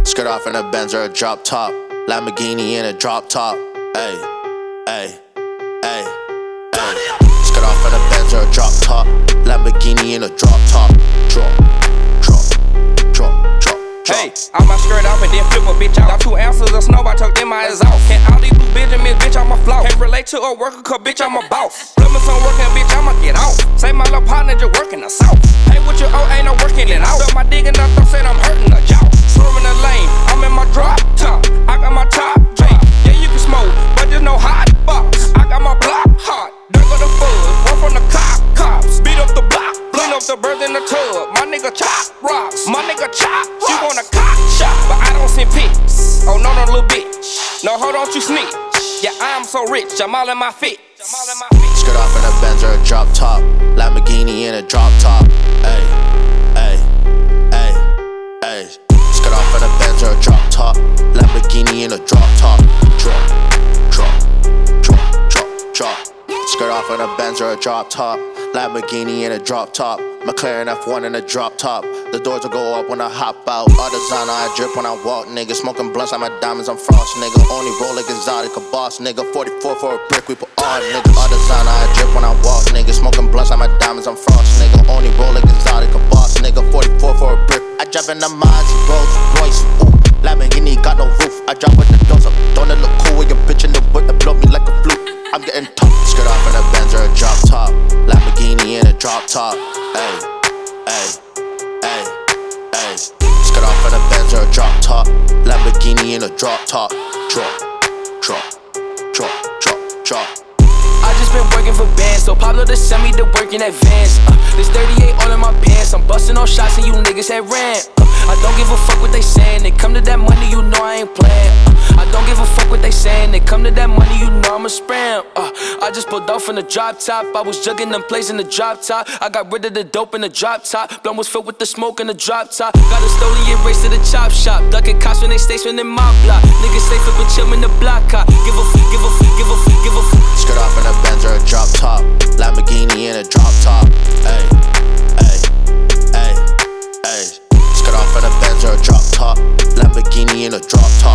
Skirt off in a Benz or a drop top. Lamborghini in a drop top. Ayy, ayy, ayy, ayy. Skirt off in a Benz or a drop top. Lamborghini in a drop top. Drop, drop, drop, drop. Hey, I my skirt off and then flip a bitch out. Got 2 ounces of snow, I tucked in my exhaust. Can't all these blue Benjamins, bitch, I'm a flout. Can't relate to a worker, cause bitch, I'm a boss. Plug me some working, bitch, I'ma get out. Say my little partner just working the south. Hey, what you owe, ain't no working it out. Stuck my dick in the thumb, said I'm hurting the jaw. Swerving the lane, I'm in my drop top. I got my top drink. Yeah, you can smoke, but there's no hot box. I got my block hot. Dirt of the fuzz, one from the cops. Beat up the block, clean up the birds in the tub. My nigga chop rocks, my nigga chop. She want a cock shot, but I don't send pics. Oh no, no, little bitch. No, hold on, you snitch. Yeah, I'm so rich, I'm all in my fit. Skirt off in a Benz or a drop top. Lamborghini in a drop top. Ayy, ayy, ayy, ayy. Skirt off in a Benz or a drop top. Lamborghini in a drop top. Drop, drop, drop, drop, drop. Skirt off in a Benz or a drop top. Lamborghini in a drop top. McLaren F1 in a drop top. The doors will go up when I hop out. All designer, I drip when I walk, nigga. Smoking blunts like my diamonds, I'm frost, nigga. Only roll like exotic, a boss, nigga. 44 for a brick, we put on, nigga. All designer, I drip when I walk, nigga. Smoking blunts like my diamonds, I'm frost, nigga. Only roll like exotic, a boss, nigga. 44 for a brick. I drive in the Mazda, Rolls Royce, ooh. Lamborghini got no roof. I drive with the doors up. Don't it look cool with your bitch in the whip that blow me like a flute? I'm getting tough. Skirt off in a Benz or a drop top. Lamborghini in a drop top. Ayy, ayy, ayy, ayy. Skirt off in a Benz or a drop top. Lamborghini in a drop top. Drop, drop, drop, drop, drop. I just been working for bands, so Pablo just sent me to work in advance. There's 38 all in my pants. I'm busting all shots and you niggas had ran. I don't give a fuck what they saying. They come to that money, you know I ain't playing. I don't give a fuck what they saying. They come to that money, you know I'm a spam. I just pulled off in the drop top. I was jugging them plays in the drop top. I got rid of the dope in the drop top. Blunt was filled with the smoke in the drop top. Got a stolen and race to the chop shop. Ducking cops when they stay spinning my block. Niggas safe up and chill in the block car. Give a Skirt off in a Benz or a drop top. Lamborghini in a drop top. Ayy, ayy, ayy, ayy. Skirt off in a Benz or a drop top. Lamborghini in a drop top.